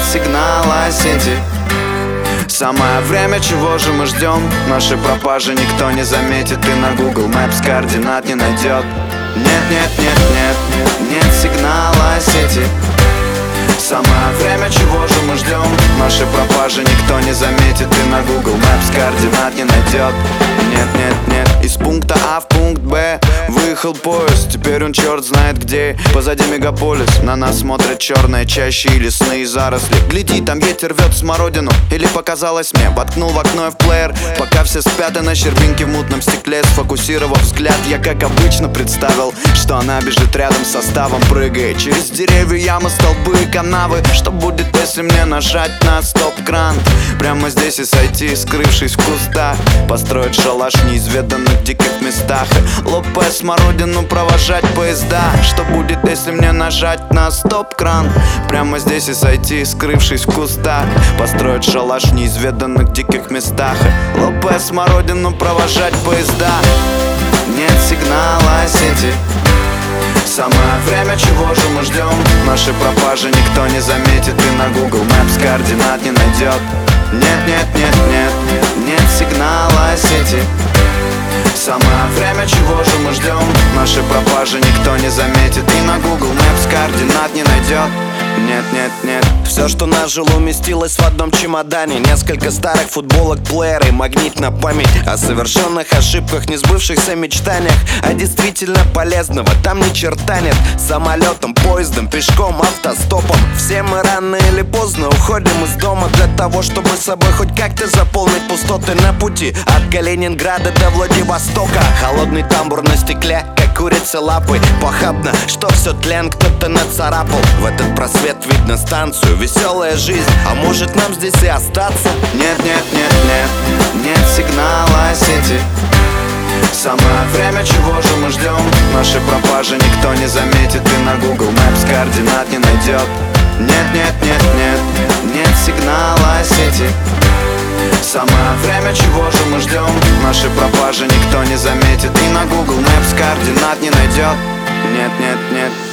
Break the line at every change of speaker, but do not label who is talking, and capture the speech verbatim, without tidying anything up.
сигнала сети. Самое время, чего же мы ждем? Наши пропажи никто не заметит, и на Google Maps координат не найдет. Нет, нет, нет, нет, нет, нет сигнала сети. Самое время, чего же мы ждем? Наши пропажи никто не заметит, и на Google Maps координат не найдет. Нет, нет, нет. Из пункта А в пункт Б выехал поезд, теперь он черт знает где. Позади мегаполис, на нас смотрят черные чащи и лесные заросли. Гляди, там ветер рвет смородину, или показалось мне. Воткнул в окно и в плеер, пока все спят, и на щербинке в мутном стекле, сфокусировав взгляд, я как обычно представил, что она бежит рядом с составом, прыгая через деревья, ямы, столбы и канавы. Что будет, если мне нажать на стоп-кран? Прямо здесь и сойти, скрывшись в кустах, построить шалаш в неизведанных диких местах, лопая смородину, провожать поезда. Что будет, если мне нажать на стоп-кран? Прямо здесь и сойти, скрывшись в кустах, построить шалаш в неизведанных диких местах, лопая смородину, провожать поезда. Нет сигнала сети. Самое время, чего же мы ждем? Наши пропажи никто не заметит, и на Google Maps координат не найдет. Нет, нет, нет, нет, нет сигнала сети. Самое время, чего же мы ждем? Наши пропажи никто не заметит, и на Google Maps координат не найдет. Нет, нет, нет.
Все, что нажило, уместилось в одном чемодане. Несколько старых футболок, плееры и магнит на память о совершенных ошибках, несбывшихся мечтаниях, о действительно полезного там ни черта нет. Самолетом, поездом, пешком, автостопом все мы рано или поздно уходим из дома для того, чтобы с собой хоть как-то заполнить пустоты на пути от Калининграда до Владивостока. Холодный тамбур на стекле, как курица лапой, похабно, что все тлен кто-то нацарапал. В этот просвет видно станцию, веселая жизнь, а может нам здесь и остаться?
Нет, нет, нет, нет, нет сигнала сети. Самое время, чего же мы ждем? Наши пропажи никто не заметит, и на Google Maps координат не найдет. Нет, нет, нет, нет, нет сигнала сети. Самое время, чего же мы ждем? Наши пропажи никто не заметит, и на Google Maps координат не найдет. Нет, нет, нет.